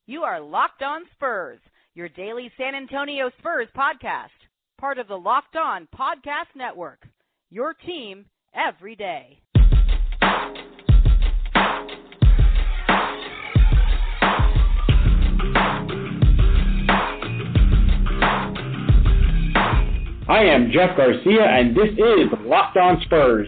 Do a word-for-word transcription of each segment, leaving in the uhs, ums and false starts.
You are Locked On Spurs, your daily San Antonio Spurs podcast, part of the Locked On Podcast Network, your team every day. I am Jeff Garcia, and this is Locked On Spurs.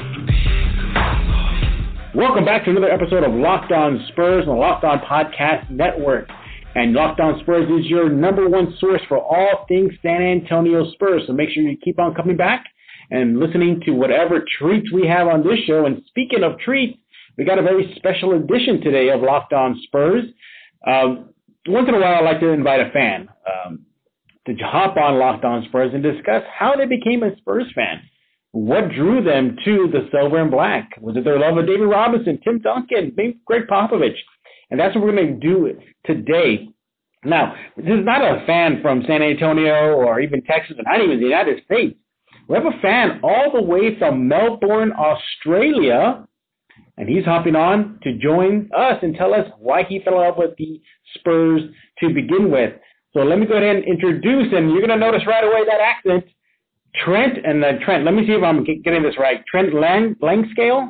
Welcome back to another episode of Locked On Spurs on the Locked On Podcast Network. And Locked On Spurs is your number one source for all things San Antonio Spurs. So make sure you keep on coming back and listening to whatever treats we have on this show. And speaking of treats, we got a very special edition today of Locked On Spurs. Um, once in a while, I like to invite a fan um, to hop on Locked On Spurs and discuss how they became a Spurs fan. What drew them to the silver and black? Was it their love of David Robinson, Tim Duncan, maybe Greg Popovich? And that's what we're going to do today. Now, this is not a fan from San Antonio or even Texas, or not even the United States. We have a fan all the way from Melbourne, Australia, and he's hopping on to join us and tell us why he fell in love with the Spurs to begin with. So let me go ahead and introduce him. You're going to notice right away that accent. Trent, and uh, Trent, let me see if I'm getting this right. Trent Lang, Langscale?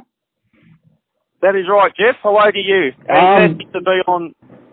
That is right, Jeff. Hello to you. Um, to be on.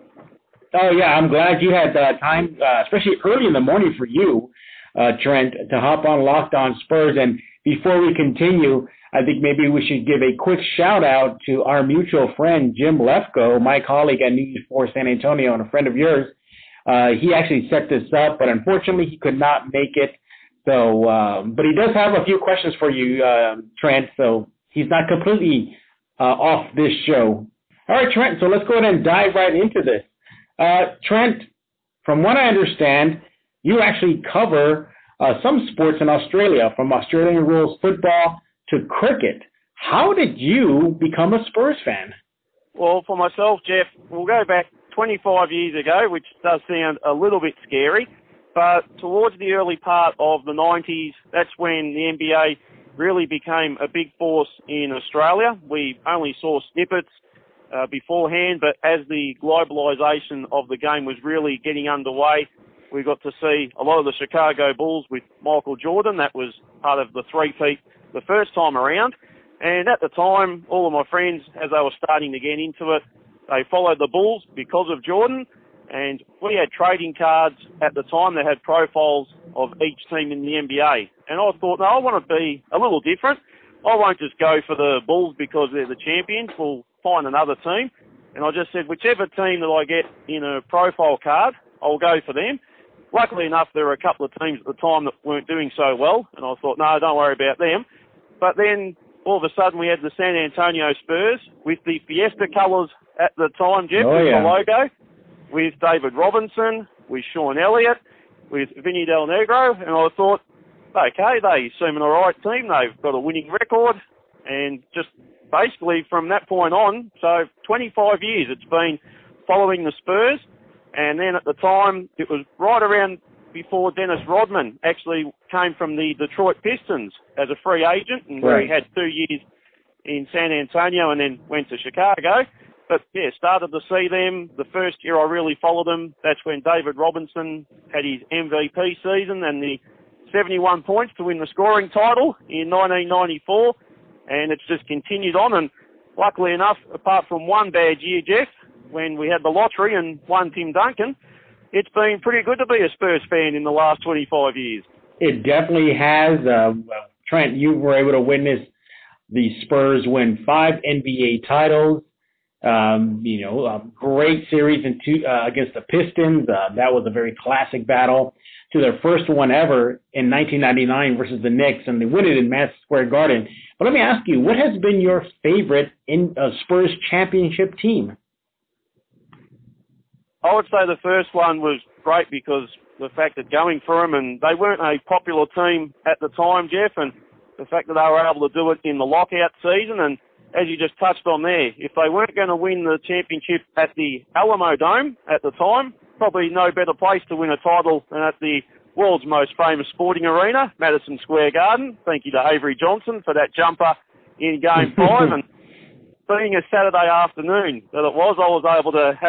Oh, yeah, I'm glad you had uh, time, uh, especially early in the morning for you, uh, Trent, to hop on Locked On Spurs. And before we continue, I think maybe we should give a quick shout-out to our mutual friend, Jim Lefko, my colleague at News four San Antonio and a friend of yours. Uh, he actually set this up, but unfortunately he could not make it. So, um, but he does have a few questions for you, uh, Trent, so he's not completely uh, off this show. All right, Trent, so let's go ahead and dive right into this. Uh, Trent, from what I understand, you actually cover uh, some sports in Australia, from Australian rules football to cricket. How did you become a Spurs fan? Well, for myself, Jeff, we'll go back twenty-five years ago, which does sound a little bit scary. But towards the early part of the nineties, that's when the N B A really became a big force in Australia. We only saw snippets uh, beforehand, but as the globalisation of the game was really getting underway, we got to see a lot of the Chicago Bulls with Michael Jordan. That was part of the three-peat the first time around. And at the time, all of my friends, as they were starting to get into it, they followed the Bulls because of Jordan. And we had trading cards at the time that had profiles of each team in the N B A. And I thought, no, I want to be a little different. I won't just go for the Bulls because they're the champions. We'll find another team. And I just said, whichever team that I get in a profile card, I'll go for them. Luckily enough, there were a couple of teams at the time that weren't doing so well. And I thought, no, don't worry about them. But then all of a sudden we had the San Antonio Spurs with the Fiesta colours at the time, Jeff, oh, with yeah. the logo, with David Robinson, with Sean Elliott, with Vinny Del Negro, and I thought, okay, they seem an all right team. They've got a winning record, and just basically from that point on, so twenty-five years it's been following the Spurs, and then at the time, it was right around before Dennis Rodman actually came from the Detroit Pistons as a free agent, and where right. he had two years in San Antonio and then went to Chicago. But, yeah, started to see them. The first year I really followed them, that's when David Robinson had his M V P season and the seventy-one points to win the scoring title in nineteen ninety-four. And it's just continued on. And luckily enough, apart from one bad year, Jeff, when we had the lottery and won Tim Duncan, it's been pretty good to be a Spurs fan in the last twenty-five years. It definitely has. Uh, Trent, you were able to witness the Spurs win five N B A titles. Um, you know, a great series in two, uh, against the Pistons. Uh, that was a very classic battle. To their first one ever in nineteen ninety-nine versus the Knicks, and they win it in Madison Square Garden. But let me ask you, what has been your favorite in uh, Spurs championship team? I would say the first one was great because the fact that going for them, and they weren't a popular team at the time, Jeff, and the fact that they were able to do it in the lockout season, and as you just touched on there, if they weren't going to win the championship at the Alamo Dome at the time, probably no better place to win a title than at the world's most famous sporting arena, Madison Square Garden. Thank you to Avery Johnson for that jumper in Game five. And being a Saturday afternoon that it was, I was able to have a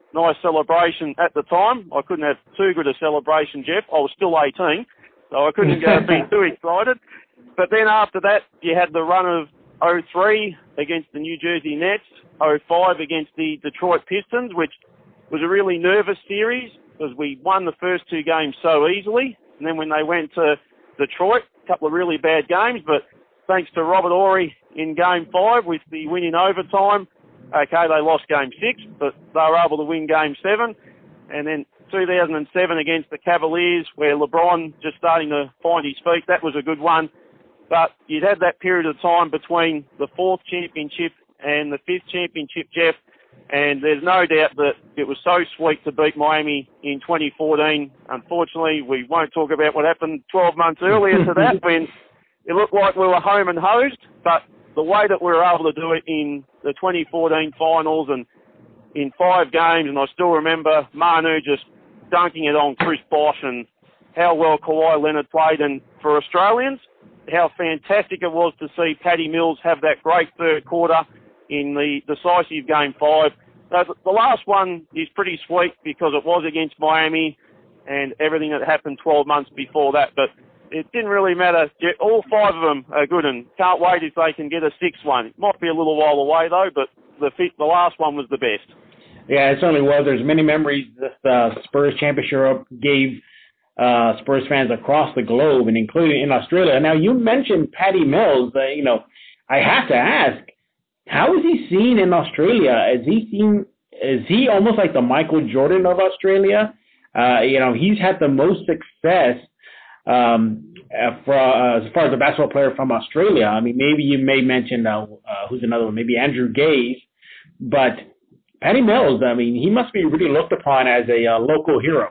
nice celebration at the time. I couldn't have too good a celebration, Jeff. I was still eighteen, so I couldn't uh, be too excited. But then after that, you had the run of oh three against the New Jersey Nets, oh five against the Detroit Pistons, which was a really nervous series because we won the first two games so easily. And then when they went to Detroit, a couple of really bad games, but thanks to Robert Horry in game five with the win in overtime, okay, they lost game six, but they were able to win game seven. And then two thousand seven against the Cavaliers, where LeBron just starting to find his feet, that was a good one. But you'd had that period of time between the fourth championship and the fifth championship, Jeff, and there's no doubt that it was so sweet to beat Miami in twenty fourteen. Unfortunately, we won't talk about what happened twelve months earlier to that when it looked like we were home and hosed, but the way that we were able to do it in the twenty fourteen finals and in five games, and I still remember Manu just dunking it on Chris Bosh and how well Kawhi Leonard played, and for Australians, how fantastic it was to see Patty Mills have that great third quarter in the decisive game five. So the last one is pretty sweet because it was against Miami and everything that happened twelve months before that, but it didn't really matter. All five of them are good, and can't wait if they can get a sixth one. It might be a little while away, though, but the fifth, the last one was the best. Yeah, it certainly was. There's many memories this uh, Spurs championship gave uh, Spurs fans across the globe, and including in Australia. Now, you mentioned Patty Mills. Uh, you know, I have to ask, how is he seen in Australia? Is he seen? Is he almost like the Michael Jordan of Australia? Uh, you know, he's had the most success Um, uh, for, uh, as far as a basketball player from Australia. I mean, maybe you may mention, uh, uh, who's another one, maybe Andrew Gaze, but Patty Mills, I mean, he must be really looked upon as a uh, local hero.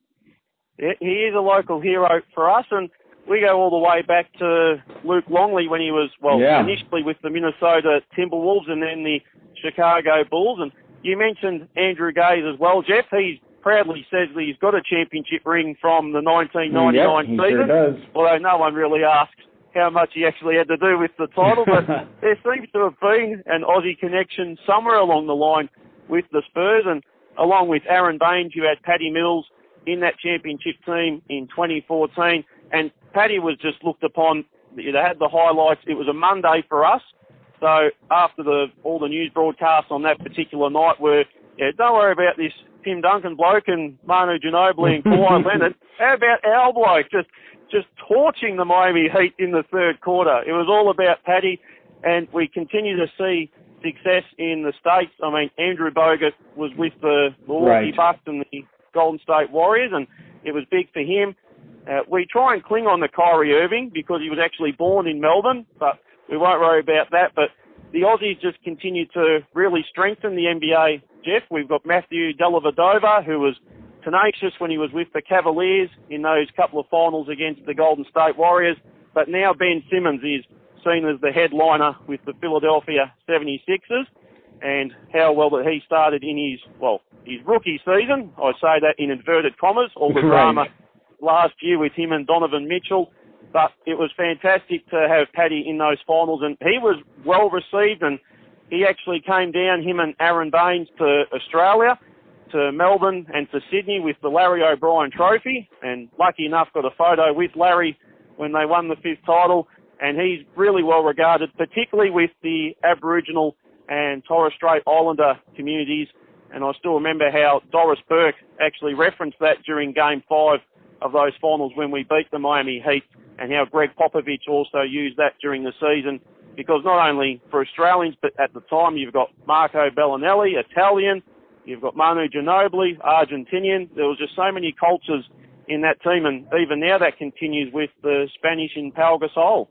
He is a local hero for us, and we go all the way back to Luke Longley when he was, well, yeah. initially with the Minnesota Timberwolves and then the Chicago Bulls. And you mentioned Andrew Gaze as well, Jeff. He's proudly says that he's got a championship ring from the nineteen ninety-nine yep, he season, sure does. Although no one really asks how much he actually had to do with the title, but there seems to have been an Aussie connection somewhere along the line with the Spurs, and along with Aaron Baines, you had Patty Mills in that championship team in twenty fourteen, and Patty was just looked upon, they had the highlights, it was a Monday for us, so after the all the news broadcasts on that particular night were, yeah, don't worry about this Tim Duncan bloke and Manu Ginobili and Kawhi Leonard. How about our bloke just just torching the Miami Heat in the third quarter? It was all about Patty, and we continue to see success in the States. I mean, Andrew Bogut was with the Milwaukee right. Bucks and the Golden State Warriors, and it was big for him. Uh, we try and cling on to Kyrie Irving because he was actually born in Melbourne, but we won't worry about that. But the Aussies just continue to really strengthen the N B A, Jeff. We've got Matthew Dellavedova, who was tenacious when he was with the Cavaliers in those couple of finals against the Golden State Warriors. But now Ben Simmons is seen as the headliner with the Philadelphia seventy-sixers, and how well that he started in his, well, his rookie season. I say that in inverted commas, all the drama last year with him and Donovan Mitchell. But it was fantastic to have Patty in those finals, and he was well received, and he actually came down, him and Aaron Baines, to Australia, to Melbourne and to Sydney with the Larry O'Brien Trophy, and lucky enough got a photo with Larry when they won the fifth title, and he's really well regarded, particularly with the Aboriginal and Torres Strait Islander communities. And I still remember how Doris Burke actually referenced that during Game five of those finals when we beat the Miami Heat, and how Greg Popovich also used that during the season, because not only for Australians, but at the time you've got Marco Bellinelli, Italian, you've got Manu Ginobili, Argentinian. There was just so many cultures in that team, and even now that continues with the Spanish in Pau Gasol.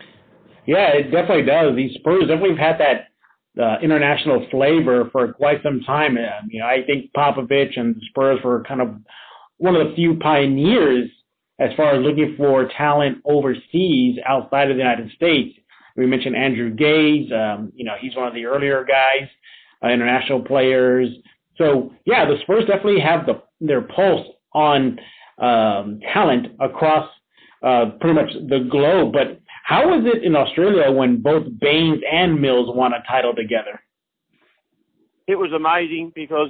Yeah, it definitely does. These Spurs definitely have had that uh, international flavor for quite some time. Um, you know, I think Popovich and the Spurs were kind of one of the few pioneers as far as looking for talent overseas outside of the United States. We mentioned Andrew Gaze. Um, you know, he's one of the earlier guys, uh, international players. So, yeah, the Spurs definitely have the, their pulse on um, talent across uh, pretty much the globe. But how is it in Australia when both Baines and Mills won a title together? It was amazing because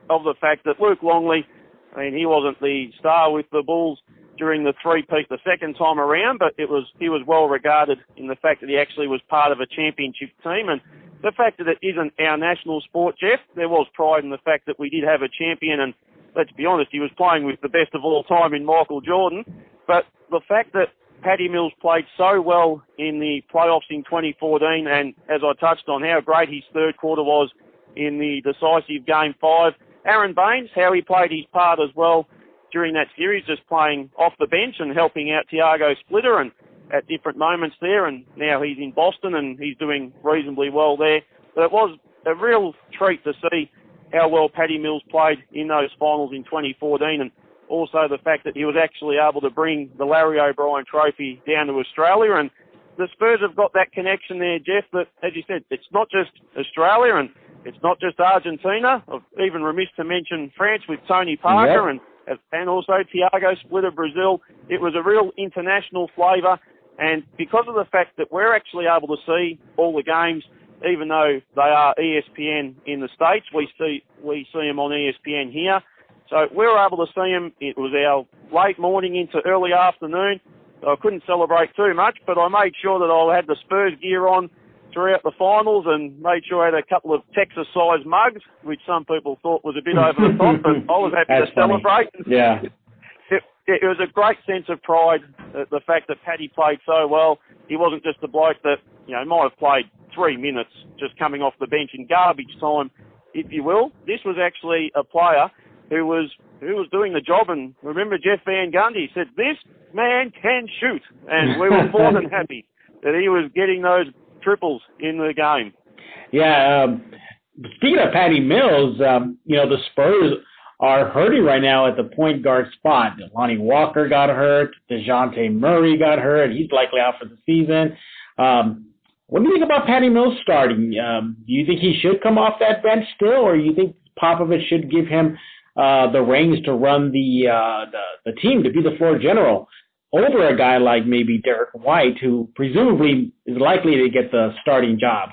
of the fact that Luke Longley, I mean, he wasn't the star with the Bulls during the three-peat the second time around, but it was he was well regarded in the fact that he actually was part of a championship team. And the fact that it isn't our national sport, Jeff, there was pride in the fact that we did have a champion, and let's be honest, he was playing with the best of all time in Michael Jordan. But the fact that Paddy Mills played so well in the playoffs in twenty fourteen, and as I touched on, how great his third quarter was in the decisive Game five. Aaron Baines, how he played his part as well during that series, just playing off the bench and helping out Tiago Splitter and at different moments there, and now he's in Boston and he's doing reasonably well there. But it was a real treat to see how well Paddy Mills played in those finals in twenty fourteen, and also the fact that he was actually able to bring the Larry O'Brien Trophy down to Australia. And the Spurs have got that connection there, Jeff, that, as you said, it's not just Australia and it's not just Argentina. I've even remiss to mention France with Tony Parker, yep. and and also Tiago Splitter, Brazil. It was a real international flavour, and because of the fact that we're actually able to see all the games, even though they are E S P N in the States, we see we see them on E S P N here. So we were able to see them. It was our late morning into early afternoon. So I couldn't celebrate too much, but I made sure that I had the Spurs gear on throughout the finals and made sure I had a couple of Texas-sized mugs, which some people thought was a bit over the top, but I was happy That's to funny. celebrate. Yeah. It, it was a great sense of pride, uh, the fact that Paddy played so well. He wasn't just a bloke that, you know, might have played three minutes just coming off the bench in garbage time, if you will. This was actually a player who was who was doing the job, and remember Jeff Van Gundy said, this man can shoot, and we were more than happy that he was getting those triples in the game. Yeah, um, speaking of Paddy Mills, um, you know, the Spurs are hurting right now at the point guard spot. Lonnie Walker got hurt. DeJounte Murray got hurt. He's likely out for the season. Um, what do you think about Paddy Mills starting? Um, do you think he should come off that bench still, or do you think Popovich should give him uh, the reins to run the, uh, the the team, to be the floor general, over a guy like maybe Derek White, who presumably is likely to get the starting job?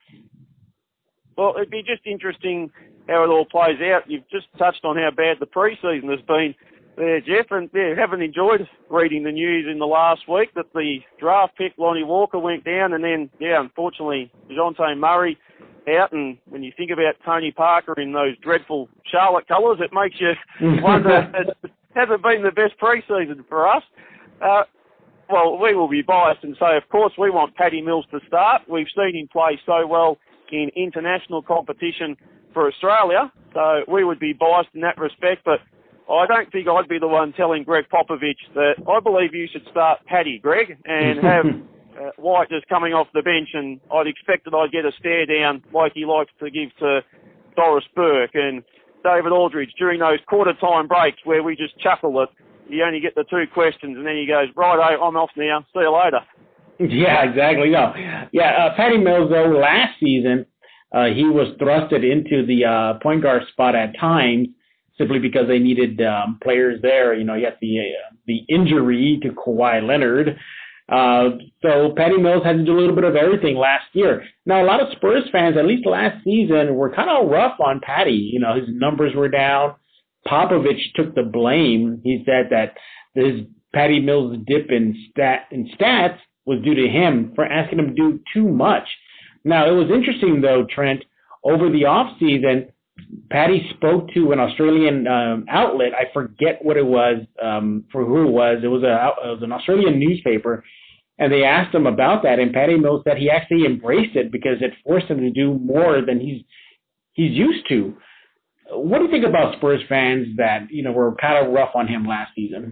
Well, it'd be just interesting how it all plays out. You've just touched on how bad the preseason has been there, Jeff, and yeah, haven't enjoyed reading the news in the last week that the draft pick, Lonnie Walker, went down, and then, yeah, unfortunately, DeJounte Murray out. And when you think about Tony Parker in those dreadful Charlotte colours, it makes you wonder, it hasn't been the best preseason for us. Uh, well, we will be biased and say, of course, we want Paddy Mills to start. We've seen him play so well in international competition for Australia, so we would be biased in that respect. But I don't think I'd be the one telling Greg Popovich that I believe you should start Paddy, Greg, and have uh, White just coming off the bench, and I'd expect that I'd get a stare down like he likes to give to Doris Burke and David Aldridge during those quarter-time breaks where we just chuckle that you only get the two questions, and then he goes, righto, I'm off now, see you later. Yeah, exactly. No, yeah, uh, Paddy Mills, though, last season, uh, he was thrusted into the uh, point guard spot at times simply because they needed um, players there. You know, you had the, uh, the injury to Kawhi Leonard. Uh, so Paddy Mills had to do a little bit of everything last year. Now, a lot of Spurs fans, at least last season, were kind of rough on Paddy. You know, his numbers were down. Popovich took the blame. He said that his Paddy Mills dip in stat in stats was due to him for asking him to do too much. Now, it was interesting, though, Trent, over the offseason, Paddy spoke to an Australian um, outlet. I forget what it was, um, for who it was. It was, a, it was an Australian newspaper, and they asked him about that, and Paddy Mills said he actually embraced it because it forced him to do more than he's he's used to. What do you think about Spurs fans that, you know, were kind of rough on him last season?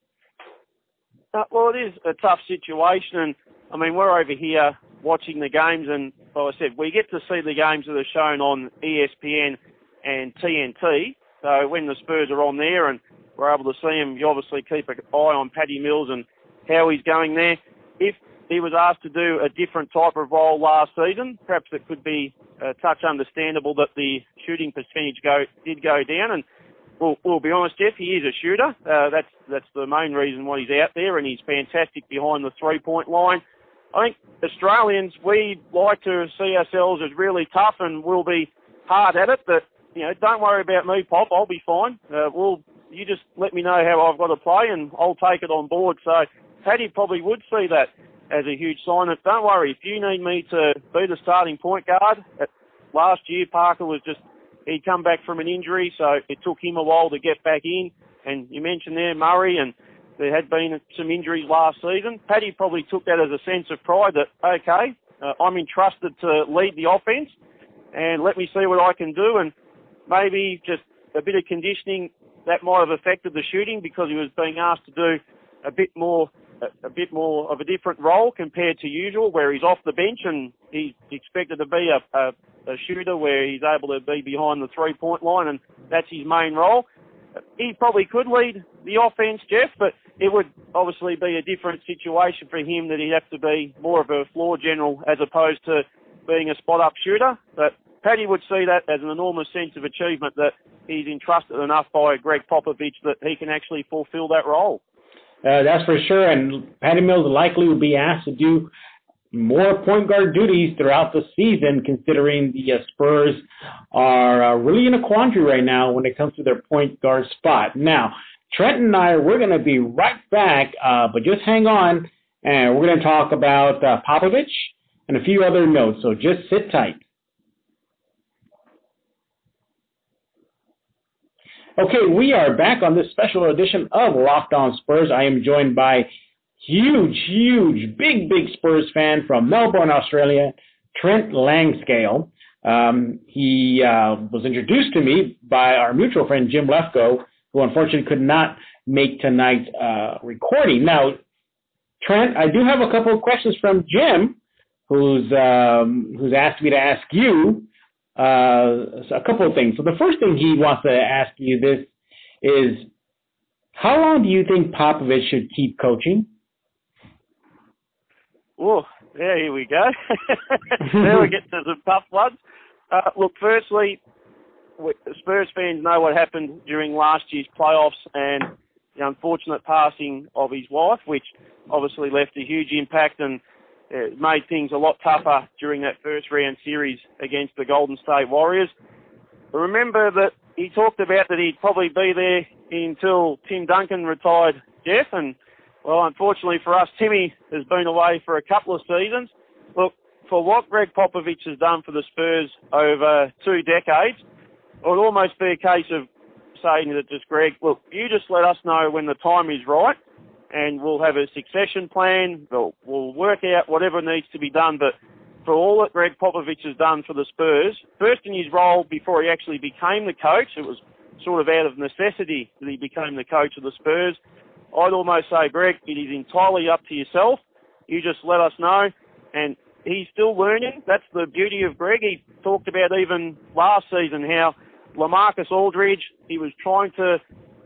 Uh, well, it is a tough situation, and I mean, we're over here watching the games, and like I said, we get to see the games that are shown on E S P N and T N T. So when the Spurs are on there and we're able to see them, you obviously keep an eye on Paddy Mills and how he's going there. If he was asked to do a different type of role last season, perhaps it could be a touch understandable that the shooting percentage go did go down. And we'll, we'll be honest, Jeff, he is a shooter. Uh, that's that's the main reason why he's out there, and he's fantastic behind the three-point line. I think Australians, we like to see ourselves as really tough, and we'll be hard at it, but you know, don't worry about me, Pop. I'll be fine. Uh, well, you just let me know how I've got to play, and I'll take it on board. So Paddy probably would see that as a huge sign that, don't worry, if you need me to be the starting point guard, last year Parker was just, he'd come back from an injury, so it took him a while to get back in. And you mentioned there Murray, and there had been some injuries last season. Paddy probably took that as a sense of pride that, okay, uh, I'm entrusted to lead the offense, and let me see what I can do. And maybe just a bit of conditioning, that might have affected the shooting because he was being asked to do a bit more a, a bit more of a different role compared to usual, where he's off the bench and he's expected to be a, a, a shooter where he's able to be behind the three-point line, and that's his main role. He probably could lead the offense, Jeff, but it would obviously be a different situation for him, that he'd have to be more of a floor general as opposed to being a spot-up shooter. But Paddy would see that as an enormous sense of achievement, that he's entrusted enough by Greg Popovich that he can actually fulfill that role. Uh, that's for sure, and Patty Mills likely will be asked to do more point guard duties throughout the season, considering the uh, Spurs are uh, really in a quandary right now when it comes to their point guard spot. Now, Trent and I, we're going to be right back, uh, but just hang on, and we're going to talk about uh, Popovich and a few other notes, so just sit tight. Okay, we are back on this special edition of Locked On Spurs. I am joined by huge, huge, big, big Spurs fan from Melbourne, Australia, Trent Langscale. Um, he uh, was introduced to me by our mutual friend Jim Lefko, who unfortunately could not make tonight's uh, recording. Now, Trent, I do have a couple of questions from Jim, who's um, who's asked me to ask you uh, a couple of things. So the first thing he wants to ask you this is, how long do you think Popovich should keep coaching? Oh, yeah, here we go. Now we get to some tough ones. Uh, look, firstly, we, Spurs fans know what happened during last year's playoffs and the unfortunate passing of his wife, which obviously left a huge impact and uh, made things a lot tougher during that first round series against the Golden State Warriors. But remember that he talked about that he'd probably be there until Tim Duncan retired, Jeff, and well, unfortunately for us, Timmy has been away for a couple of seasons. Look, for what Greg Popovich has done for the Spurs over two decades, it would almost be a case of saying that just, Greg, look, you just let us know when the time is right, and we'll have a succession plan. We'll, we'll work out whatever needs to be done. But for all that Greg Popovich has done for the Spurs, first in his role before he actually became the coach, it was sort of out of necessity that he became the coach of the Spurs. I'd almost say, Greg, it is entirely up to yourself. You just let us know. And he's still learning. That's the beauty of Greg. He talked about even last season how LaMarcus Aldridge, he was trying to,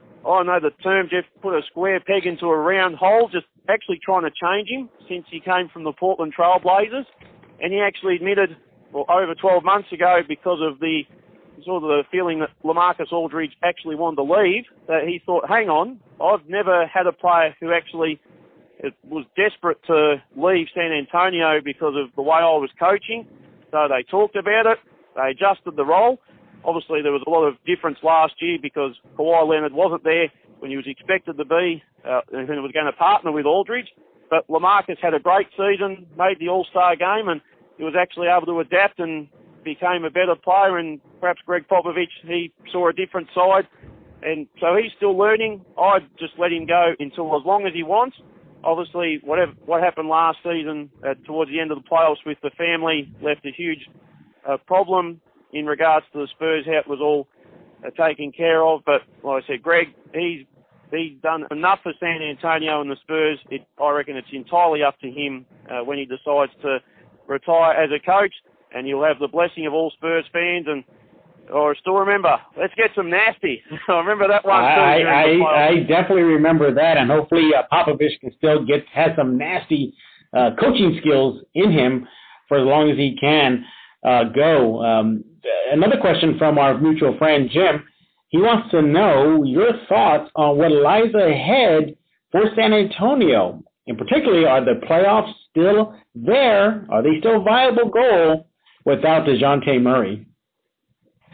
I know the term, Jeff, put a square peg into a round hole, just actually trying to change him since he came from the Portland Trail Blazers. And he actually admitted, well, over twelve months ago, because of the sort of the feeling that LaMarcus Aldridge actually wanted to leave, that he thought, hang on, I've never had a player who actually was desperate to leave San Antonio because of the way I was coaching. So they talked about it. They adjusted the role. Obviously, there was a lot of difference last year because Kawhi Leonard wasn't there when he was expected to be uh, and he was going to partner with Aldridge. But LaMarcus had a great season, made the All-Star game, and he was actually able to adapt and became a better player. And perhaps Greg Popovich, he saw a different side. And so he's still learning. I'd just let him go until as long as he wants. Obviously, whatever what happened last season uh, towards the end of the playoffs with the family left a huge uh, problem in regards to the Spurs, how it was all uh, taken care of. But like I said, Greg, he's he's done enough for San Antonio and the Spurs. It, I reckon it's entirely up to him uh, when he decides to retire as a coach, and he'll have the blessing of all Spurs fans. And or still remember, let's get some nasty. I remember that one. I, I, I definitely remember that, and hopefully uh, Popovich can still get has some nasty uh, coaching skills in him for as long as he can uh, go. Um, another question from our mutual friend Jim. He wants to know your thoughts on what lies ahead for San Antonio. In particular, are the playoffs still there? Are they still a viable goal without DeJounte Murray?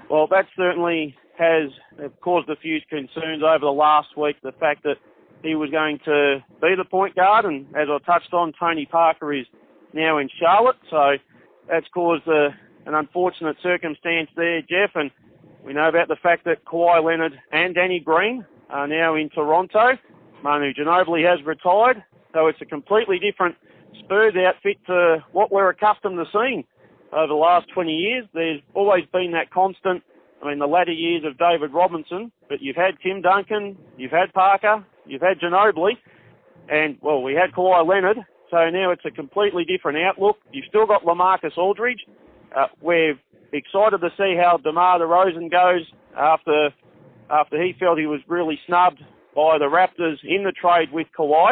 Well, that certainly has caused a few concerns over the last week, the fact that he was going to be the point guard, and as I touched on, Tony Parker is now in Charlotte, so that's caused a, an unfortunate circumstance there, Jeff, and we know about the fact that Kawhi Leonard and Danny Green are now in Toronto. Manu Ginobili has retired, so it's a completely different Spurs outfit to what we're accustomed to seeing over the last twenty years. There's always been that constant, I mean, the latter years of David Robinson, but you've had Tim Duncan, you've had Parker, you've had Ginobili, and, well, we had Kawhi Leonard, so now it's a completely different outlook. You've still got LaMarcus Aldridge. Uh, we're excited to see how DeMar DeRozan goes after after he felt he was really snubbed by the Raptors in the trade with Kawhi.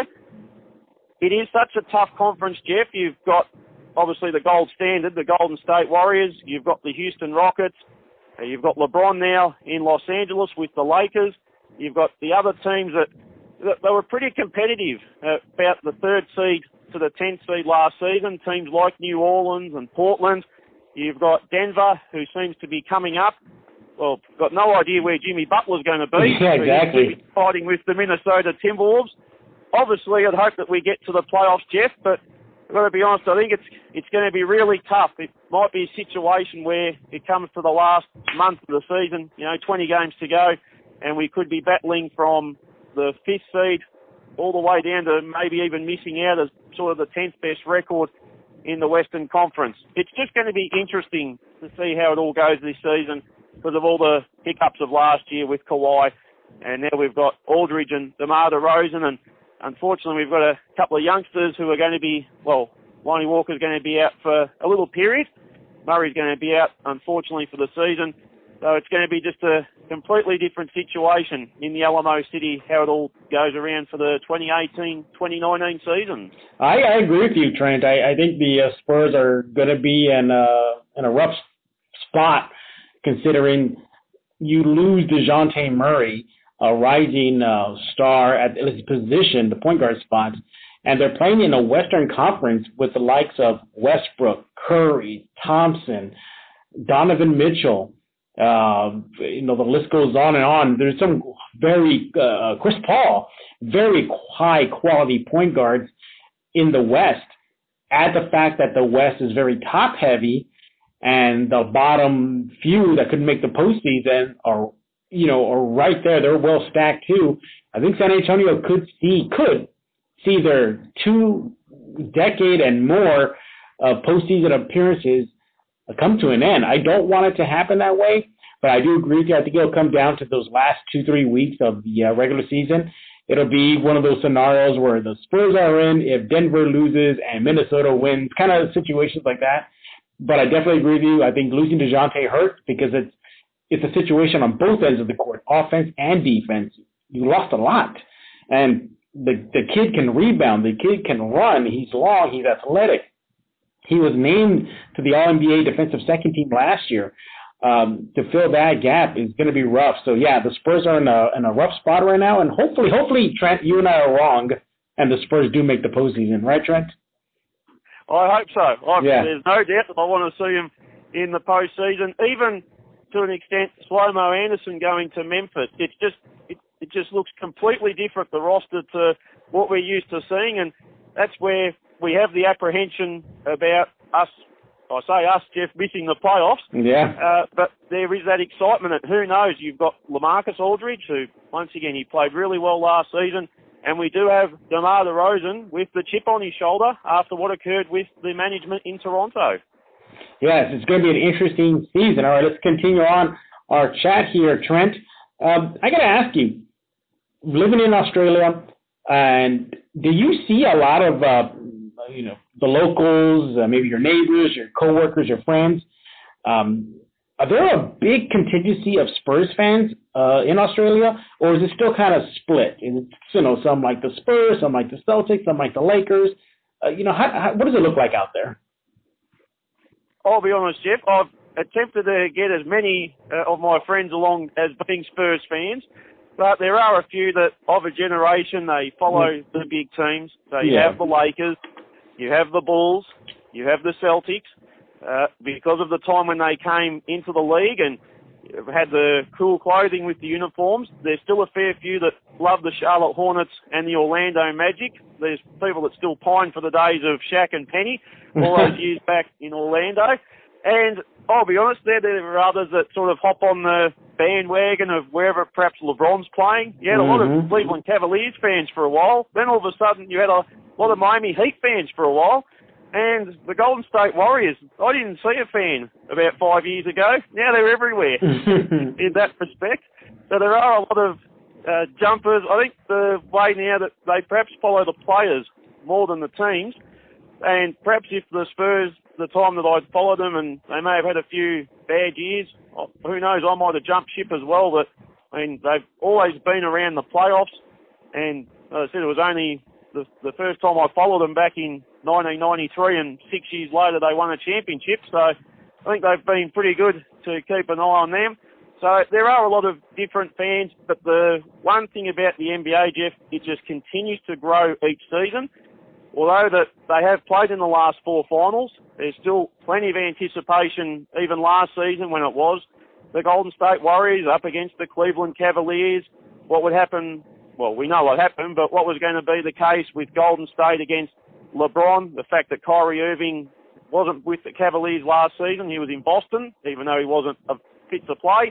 It is such a tough conference, Jeff. You've got, obviously, the gold standard, the Golden State Warriors. You've got the Houston Rockets. Uh, you've got LeBron now in Los Angeles with the Lakers. You've got the other teams that, that they were pretty competitive, uh, about the third seed to the tenth seed last season. Teams like New Orleans and Portland. You've got Denver, who seems to be coming up. Well, got no idea where Jimmy Butler's going to be. Yeah, exactly. He's fighting with the Minnesota Timberwolves. Obviously, I'd hope that we get to the playoffs, Jeff, but I've got to be honest, I think it's it's going to be really tough. It might be a situation where it comes to the last month of the season, you know, twenty games to go, and we could be battling from the fifth seed all the way down to maybe even missing out as sort of the tenth best record in the Western Conference. It's just going to be interesting to see how it all goes this season because of all the hiccups of last year with Kawhi, and now we've got Aldridge and DeMar DeRozan, and unfortunately we've got a couple of youngsters who are going to be, well, Lonnie Walker's going to be out for a little period. Murray's going to be out, unfortunately, for the season. So it's going to be just a completely different situation in the Alamo City, how it all goes around for the twenty eighteen twenty nineteen season. I, I agree with you, Trent. I, I think the uh, Spurs are going to be in a, in a rough spot, considering you lose DeJounte Murray, a rising uh, star at his position, the point guard spot, and they're playing in a Western Conference with the likes of Westbrook, Curry, Thompson, Donovan Mitchell. Uh, you know, the list goes on and on. There's some very, uh, Chris Paul, very high quality point guards in the West. Add the fact that the West is very top heavy and the bottom few that could make the postseason are, you know, are right there. They're well stacked too. I think San Antonio could see, could see their two decade and more of postseason appearances come to an end. I don't want it to happen that way, but I do agree with you. I think it'll come down to those last two, three weeks of the uh, regular season. It'll be one of those scenarios where the Spurs are in if Denver loses and Minnesota wins, kind of situations like that. But I definitely agree with you. I think losing DeJounte hurts because it's it's a situation on both ends of the court, offense and defense. You lost a lot. And the the kid can rebound. The kid can run. He's long. He's athletic. He was named to the All N B A defensive second team last year. Um, to fill that gap is going to be rough. So, yeah, the Spurs are in a in a rough spot right now. And hopefully, hopefully, Trent, you and I are wrong, and the Spurs do make the postseason. Right, Trent? I hope so. I, yeah. There's no doubt that I want to see him in the postseason. Even to an extent, Slow-Mo Anderson going to Memphis. It's just it, it just looks completely different, the roster, to what we're used to seeing. And that's where we have the apprehension about us, I say us, Jeff, missing the playoffs. Yeah. Uh, but there is that excitement, and who knows, you've got LaMarcus Aldridge, who, once again, he played really well last season, and we do have DeMar DeRozan with the chip on his shoulder after what occurred with the management in Toronto. Yes, it's going to be an interesting season. All right, let's continue on our chat here, Trent. Um, I got to ask you, living in Australia, and do you see a lot of uh, you know, the locals, uh, maybe your neighbors, your coworkers, your friends? Um, are there a big contingency of Spurs fans uh, in Australia, or is it still kind of split? Is it, you know, some like the Spurs, some like the Celtics, some like the Lakers? Uh, you know, how, how, what does it look like out there? I'll be honest, Jeff, I've attempted to get as many uh, of my friends along as being Spurs fans, but there are a few that of a generation, they follow mm. the big teams. So you yeah. have the Lakers, you have the Bulls, you have the Celtics, uh, because of the time when they came into the league, and had the cool clothing with the uniforms. There's still a fair few that love the Charlotte Hornets and the Orlando Magic. There's people that still pine for the days of Shaq and Penny all those years back in Orlando. And I'll be honest, there, there are others that sort of hop on the bandwagon of wherever perhaps LeBron's playing. You had a lot Mm-hmm. of Cleveland Cavaliers fans for a while. Then all of a sudden you had a lot of Miami Heat fans for a while. And the Golden State Warriors, I didn't see a fan about five years ago. Now they're everywhere in that respect. So there are a lot of uh, jumpers. I think the way now that they perhaps follow the players more than the teams. And perhaps if the Spurs, the time that I'd followed them, and they may have had a few bad years, who knows, I might have jumped ship as well. But I mean, they've always been around the playoffs. And as I said, it was only the, the first time I followed them back in nineteen ninety-three, and six years later they won a championship. So I think they've been pretty good to keep an eye on them. So there are a lot of different fans, but the one thing about the N B A, Jeff, it just continues to grow each season. Although that they have played in the last four finals, there's still plenty of anticipation, even last season when it was the Golden State Warriors up against the Cleveland Cavaliers. What would happen, well, we know what happened, but what was going to be the case with Golden State against LeBron, the fact that Kyrie Irving wasn't with the Cavaliers last season, he was in Boston, even though he wasn't fit to play.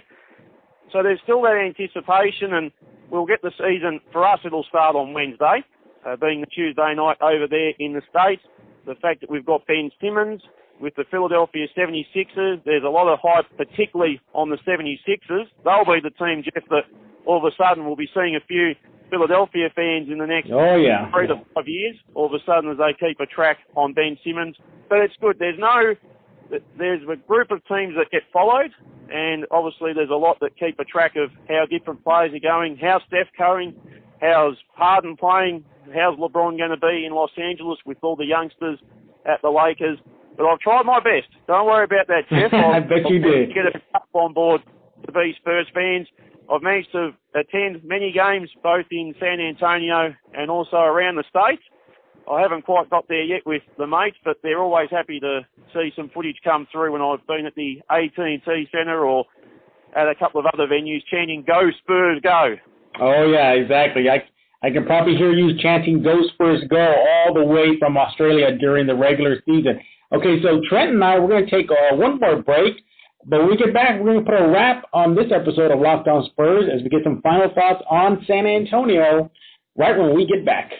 So there's still that anticipation, and we'll get the season, for us it'll start on Wednesday, uh, being the Tuesday night over there in the States. The fact that we've got Ben Simmons with the Philadelphia seventy-sixers, there's a lot of hype, particularly on the seventy-sixers. They'll be the team, Jeff, that all of a sudden we'll be seeing a few Philadelphia fans in the next oh, yeah. three to five years, all of a sudden as they keep a track on Ben Simmons. But it's good. There's no, there's a group of teams that get followed, and obviously there's a lot that keep a track of how different players are going, how's Steph going, how's Harden playing, how's LeBron going to be in Los Angeles with all the youngsters at the Lakers. But I've tried my best. Don't worry about that, Jeff. I bet you did. Get a up on board to be Spurs fans. I've managed to attend many games, both in San Antonio and also around the States. I haven't quite got there yet with the mates, but they're always happy to see some footage come through when I've been at the A T and T Centre or at a couple of other venues chanting, "Go Spurs, go." Oh, yeah, exactly. I I can probably hear you chanting "Go Spurs, go" all the way from Australia during the regular season. Okay, so Trent and I, we're going to take uh, one more break. But when we get back, we're going to put a wrap on this episode of Locked On Spurs as we get some final thoughts on San Antonio right when we get back.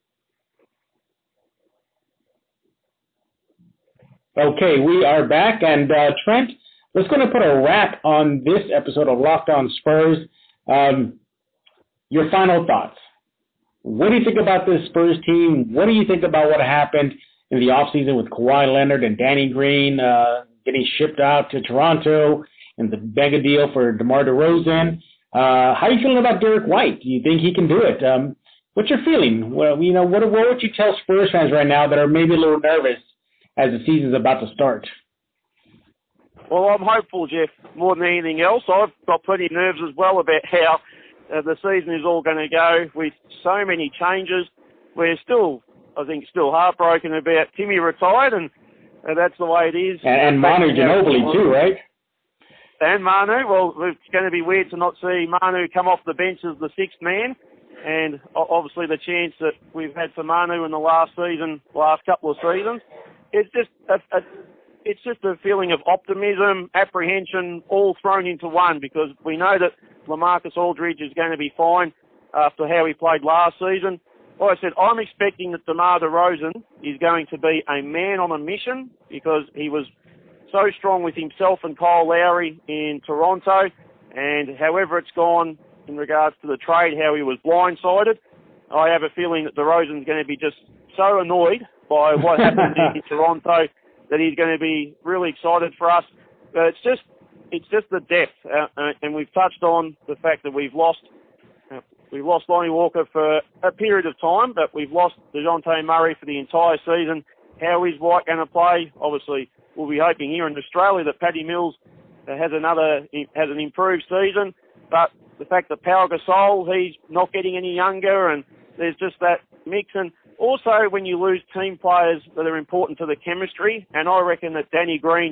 Okay, we are back, and uh, Trent, let's going to put a wrap on this episode of Locked On Spurs. Um, your final thoughts. What do you think about this Spurs team? What do you think about what happened in the offseason with Kawhi Leonard and Danny Green uh, getting shipped out to Toronto and the mega deal for DeMar DeRozan? Uh, how are you feeling about Derek White? Do you think he can do it? Um, what's your feeling? Well, you know, what, what would you tell Spurs fans right now that are maybe a little nervous as the season's about to start? Well, I'm hopeful, Jeff, more than anything else. I've got plenty of nerves as well about how uh, the season is all going to go with so many changes. We're still, I think, still heartbroken about Timmy retired, and uh, that's the way it is. And, and Manu Ginobili too, right? And Manu. Well, it's going to be weird to not see Manu come off the bench as the sixth man. And obviously the chance that we've had for Manu in the last season, last couple of seasons, it's just a, a, it's just a feeling of optimism, apprehension, all thrown into one, because we know that LaMarcus Aldridge is going to be fine after how he played last season. Like I said, I'm expecting that DeMar DeRozan is going to be a man on a mission, because he was so strong with himself and Kyle Lowry in Toronto, and however it's gone in regards to the trade, how he was blindsided, I have a feeling that DeRozan's going to be just so annoyed by what happened in Toronto that he's going to be really excited for us. But it's just it's just the depth, uh, uh, and we've touched on the fact that we've lost uh, we've lost Lonnie Walker for a period of time, but we've lost DeJounte Murray for the entire season. How is White going to play? Obviously, we'll be hoping here in Australia that Paddy Mills uh, has another has an improved season, but the fact that Pau Gasol, he's not getting any younger, and there's just that mix. And also when you lose team players that are important to the chemistry, and I reckon that Danny Green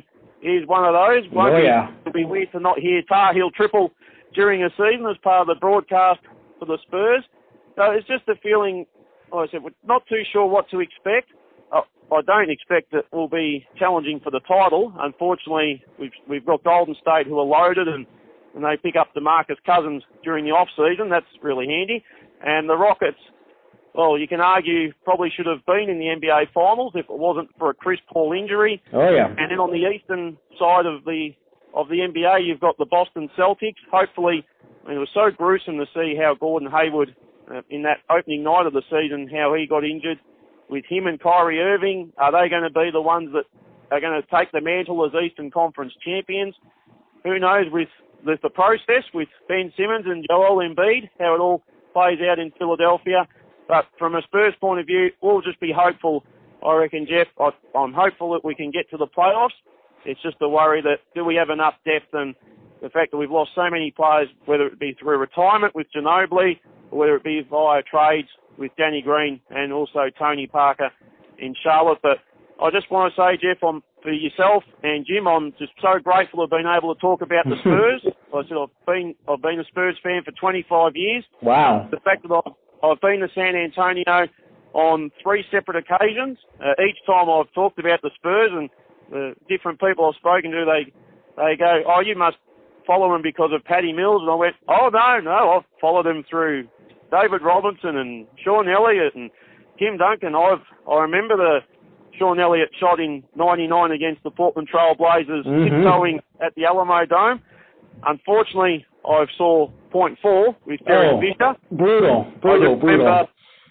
is one of those. Won't oh, be, yeah. It'll be weird to not hear Tar Heel triple during a season as part of the broadcast for the Spurs. So it's just a feeling, like I said, we're not too sure what to expect. Uh, I don't expect that we'll be challenging for the title. Unfortunately, we've, we've got Golden State who are loaded and, and they pick up DeMarcus Cousins during the off-season. That's really handy. And the Rockets, well, you can argue probably should have been in the N B A Finals if it wasn't for a Chris Paul injury. Oh, yeah. And then on the eastern side of the of the N B A, you've got the Boston Celtics. Hopefully, I mean, it was so gruesome to see how Gordon Hayward, uh, in that opening night of the season, how he got injured. With him and Kyrie Irving, are they going to be the ones that are going to take the mantle as Eastern Conference champions? Who knows with, with the process, with Ben Simmons and Joel Embiid, how it all plays out in Philadelphia. But from a Spurs point of view, we'll just be hopeful, I reckon, Jeff. I, I'm hopeful that we can get to the playoffs. It's just a worry that do we have enough depth, and the fact that we've lost so many players, whether it be through retirement with Ginobili or whether it be via trades with Danny Green and also Tony Parker in Charlotte. But I just want to say, Jeff, I'm, for yourself and Jim, I'm just so grateful to have been able to talk about the Spurs. Like I said, I've been, I've been a Spurs fan for twenty-five years. Wow. The fact that I've I've been to San Antonio on three separate occasions. Uh, each time I've talked about the Spurs, and the different people I've spoken to, they they go, oh, you must follow them because of Patty Mills. And I went, oh, no, no, I've followed them through David Robinson and Sean Elliott and Tim Duncan. I've I remember the Sean Elliott shot in ninety-nine against the Portland Trail Blazers, mm-hmm. tiptoeing at the Alamo Dome. Unfortunately, I saw point four with Derek oh, Fisher. Brutal, brutal, I brutal. Remember,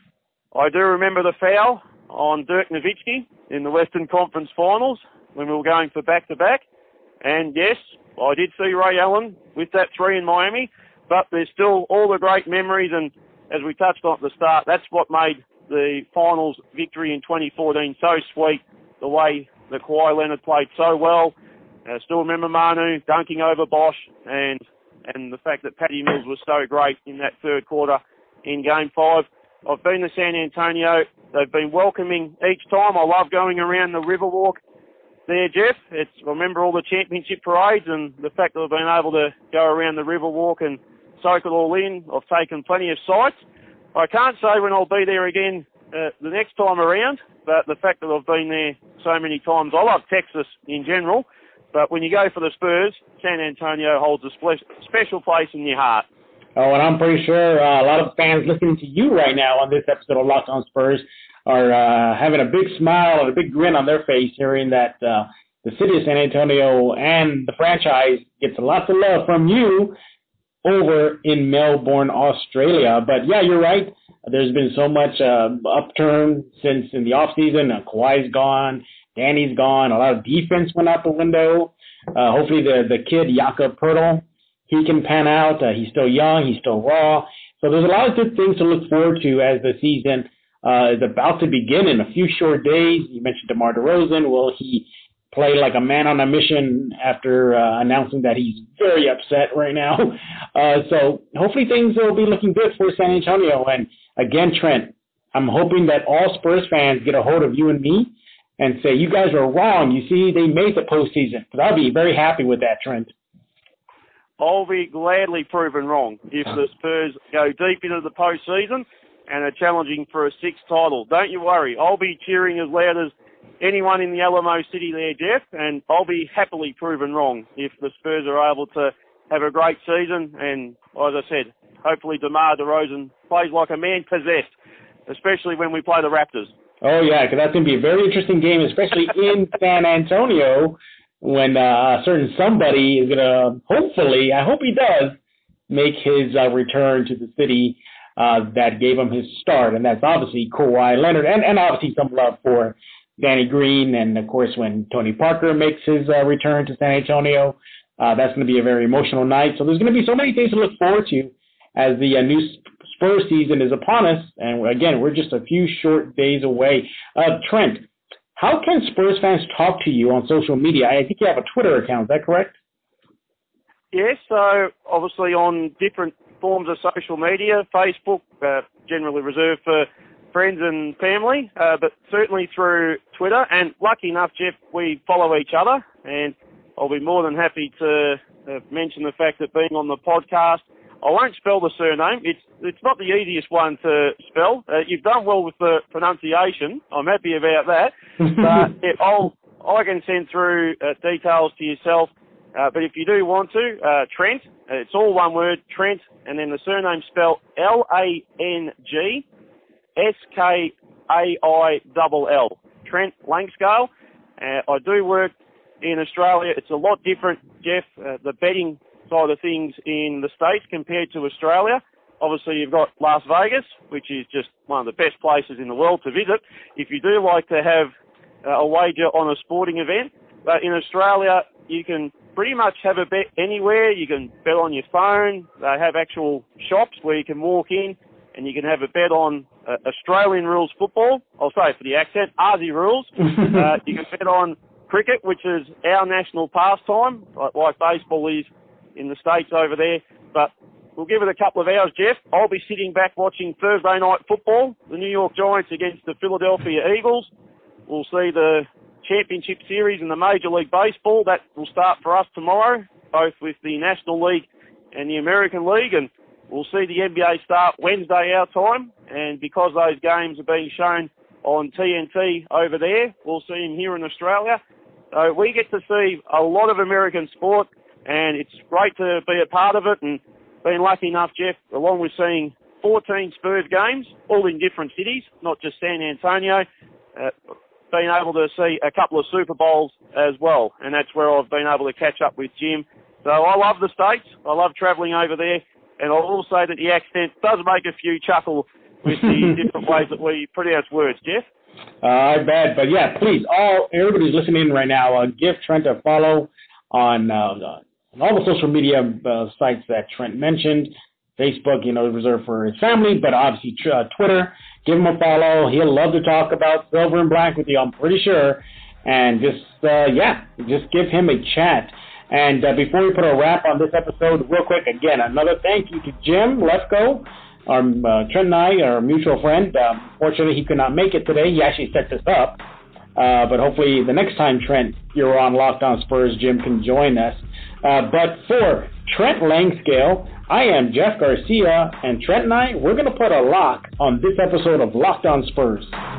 I do remember the foul on Dirk Nowitzki in the Western Conference Finals when we were going for back-to-back. And yes, I did see Ray Allen with that three in Miami, but there's still all the great memories, and as we touched on at the start, that's what made the finals victory in twenty fourteen so sweet, the way that Kawhi Leonard played so well. I still remember Manu dunking over Bosch, and and the fact that Patty Mills was so great in that third quarter in Game five. I've been to San Antonio. They've been welcoming each time. I love going around the Riverwalk there, Jeff. It's, I remember all the championship parades and the fact that I've been able to go around the Riverwalk and soak it all in. I've taken plenty of sights. I can't say when I'll be there again uh, the next time around, but the fact that I've been there so many times, I love Texas in general, but when you go for the Spurs, San Antonio holds a spe- special place in your heart. Oh, and I'm pretty sure uh, a lot of fans listening to you right now on this episode of Locked On Spurs are uh, having a big smile and a big grin on their face hearing that uh, the city of San Antonio and the franchise gets lots of love from you over in Melbourne, Australia. But, yeah, you're right. There's been so much uh, upturn since in the offseason. Uh, Kawhi's gone. Danny's gone. A lot of defense went out the window. Uh, hopefully the, the kid, Jakob Poeltl, he can pan out. Uh, he's still young. He's still raw. So there's a lot of good things to look forward to as the season uh, is about to begin in a few short days. You mentioned DeMar DeRozan. Will he play like a man on a mission after uh, announcing that he's very upset right now? Uh, so hopefully things will be looking good for San Antonio. And again, Trent, I'm hoping that all Spurs fans get a hold of you and me and say, you guys are wrong. You see, they made the postseason. Because I'll be very happy with that, Trent. I'll be gladly proven wrong if the Spurs go deep into the postseason and are challenging for a sixth title. Don't you worry. I'll be cheering as loud as anyone in the Alamo City there, Jeff, and I'll be happily proven wrong if the Spurs are able to have a great season. And, as I said, hopefully DeMar DeRozan plays like a man possessed, especially when we play the Raptors. Oh, yeah, because that's going to be a very interesting game, especially in San Antonio, when uh, a certain somebody is going to, hopefully, I hope he does, make his uh, return to the city uh, that gave him his start. And that's obviously Kawhi Leonard, and, and obviously some love for Danny Green. And, of course, when Tony Parker makes his uh, return to San Antonio, uh, that's going to be a very emotional night. So there's going to be so many things to look forward to as the uh, new Spurs season is upon us. And, again, we're just a few short days away. Uh, Trent, how can Spurs fans talk to you on social media? I think you have a Twitter account. Is that correct? Yes, so obviously on different forms of social media, Facebook, uh, generally reserved for friends and family, uh, but certainly through Twitter. And lucky enough, Jeff, we follow each other. And I'll be more than happy to uh, mention the fact that being on the podcast, I won't spell the surname. It's it's not the easiest one to spell. Uh, you've done well with the pronunciation. I'm happy about that. But it, I'll, I can send through uh, details to yourself. Uh, but if you do want to, uh, Trent, uh, it's all one word, Trent, and then the surname spelled L A N G S K A I L L. Trent Langscale. Uh, I do work in Australia. It's a lot different, Jeff, uh, the betting side of things in the States compared to Australia. Obviously, you've got Las Vegas, which is just one of the best places in the world to visit if you do like to have uh, a wager on a sporting event. But in Australia, you can pretty much have a bet anywhere. You can bet on your phone. They have actual shops where you can walk in and you can have a bet on uh, Australian rules football. I'll say for the accent, Aussie rules. uh, you can bet on cricket, which is our national pastime, like, like baseball is in the States over there. But we'll give it a couple of hours, Jeff. I'll be sitting back watching Thursday night football, the New York Giants against the Philadelphia Eagles. We'll see the Championship Series in the Major League Baseball. That will start for us tomorrow, both with the National League and the American League. And we'll see the N B A start Wednesday our time. And because those games are being shown on T N T over there, we'll see them here in Australia. So we get to see a lot of American sport, and it's great to be a part of it. And been lucky enough, Jeff, along with seeing fourteen Spurs games, all in different cities, not just San Antonio, uh, been able to see a couple of Super Bowls as well. And that's where I've been able to catch up with Jim. So I love the States. I love travelling over there. And I will say that the accent does make a few chuckle with the different ways that we pronounce words, Jeff. Uh, I bet. But yeah, please, all everybody's listening right now, uh, give Trent a follow on, uh, on all the social media uh, sites that Trent mentioned. Facebook, you know, reserved for his family, but obviously uh, Twitter. Give him a follow. He'll love to talk about Silver and Black with you, I'm pretty sure. And just, uh, yeah, just give him a chat. And uh, before we put a wrap on this episode, real quick, again, another thank you to Jim Lefkoe, our uh, Trent and I, our mutual friend. Uh, fortunately, he could not make it today. He actually set this up. Uh, but hopefully the next time, Trent, you're on Locked On Spurs, Jim can join us. Uh, but for Trent Langscale, I am Jeff Garcia, and Trent and I, we're going to put a lock on this episode of Locked On Spurs.